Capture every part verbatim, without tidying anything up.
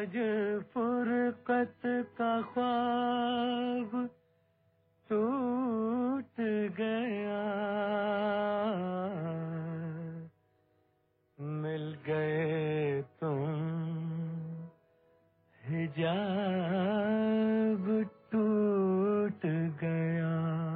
آج فرقت کا خواب ٹوٹ گیا، مل گئے تم حجاب ٹوٹ گیا۔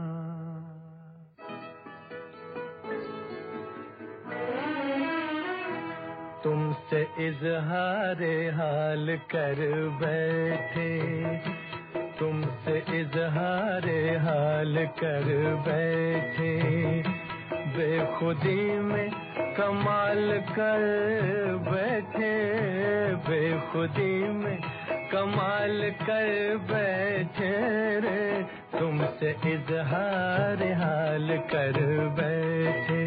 تم سے اظہار حال کر بیٹھے، تم سے اظہار حال کر بیٹھے، بے خودی میں کمال کر بیٹھے، بے خودی میں کمال کر بیٹھے رے، تم سے اظہار حال کر بیٹھے۔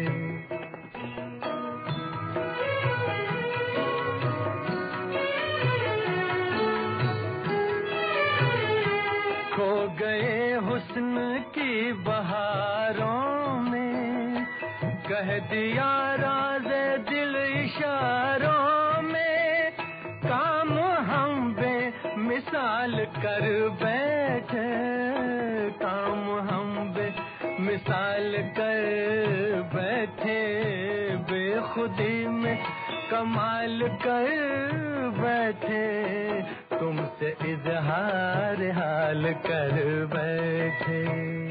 کھو گئے حسن کی بہاروں میں، کہہ دیا راز دل اشاروں میں، کام ہم بے مثال کر بیٹھے، کام ہم بے مثال کر بیٹھے، بے خودی میں کمال کر بیٹھے، تم سے اظہار حال کر بیٹھے۔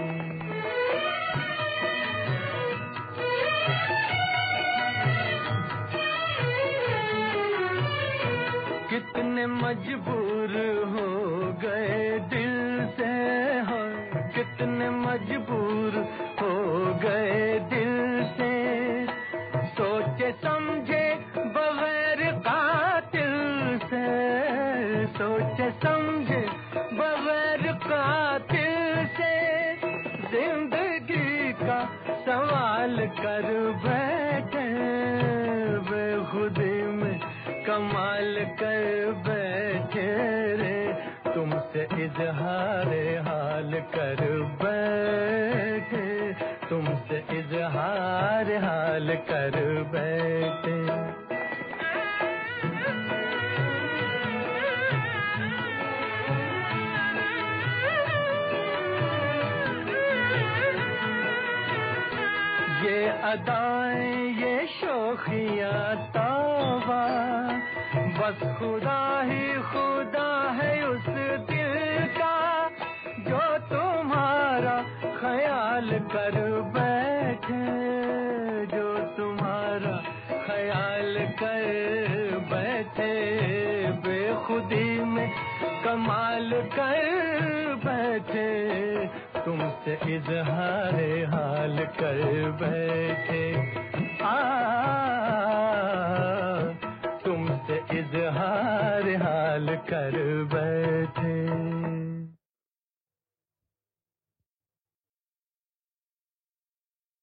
کتنے مجبور ہو گئے دل سے، ہو کتنے مجبور ہو گئے دل سے، سوچے سمجھے بغیر قاتل سے، سوچے سمجھے بغیر قاتل سے، زندگی کا سوال کر بیٹھے، بے خودی میں کمال کر بیٹھے رے، تم سے اظہار حال کر بیٹھے، تم سے اظہار حال کر بیٹھے۔ یہ ادائیں یہ شوخیاں توبہ، بس خدا ہی خدا ہے اس دل کا، جو تمہارا خیال کر بیٹھے، جو تمہارا خیال کر بیٹھے، بے خودی میں کمال کر بیٹھے، تم سے اظہار حال کر بیٹھے، آ تم سے اظہار حال کر بیٹھے۔